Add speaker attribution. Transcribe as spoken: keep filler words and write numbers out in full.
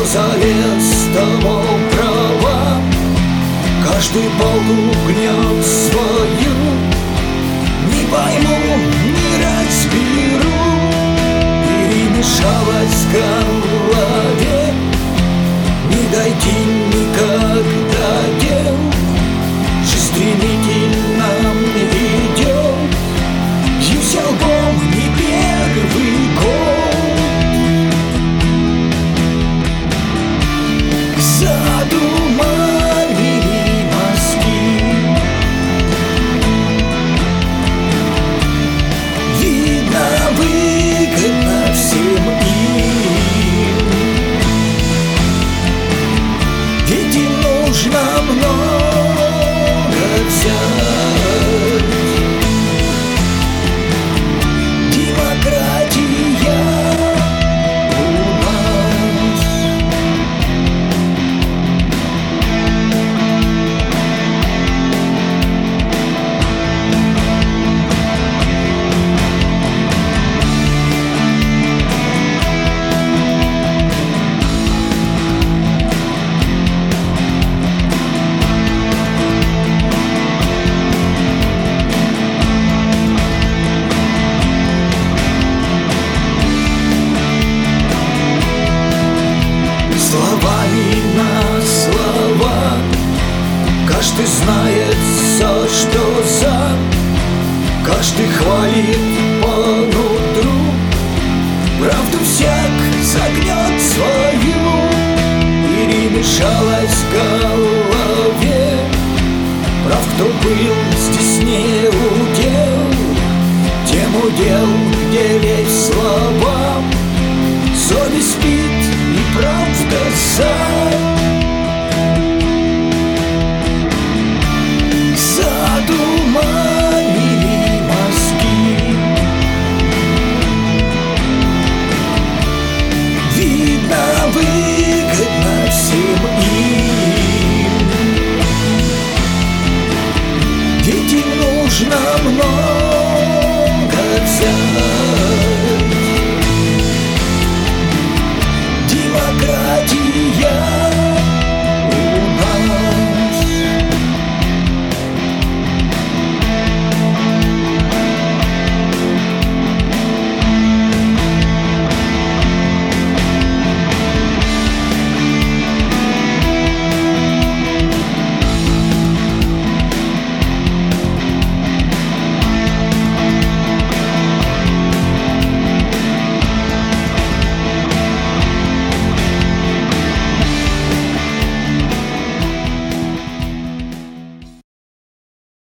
Speaker 1: залез, тому права. Каждый Богу гнет свою. Не пойму, не разберу. Перемешалась в голове. Не дойти никогда дел. Жизнь стремительно идет. Бьюсь лбом не первый год. Задумали мозги. Видно, выгодно всем им. Ведь им нужно много взять. Демократия у нас. Словами на слова. Каждый знает, за что за. Каждый хвалит по нутру. Правду всяк загнет свою. Перемешалась в голове. Прав, кто был, здесь не удел. Тем удел, где лезть слова. Совесть спит и правда за. Задумали мозги. Видно, выгодно всем им. Ведь им нужно много взять.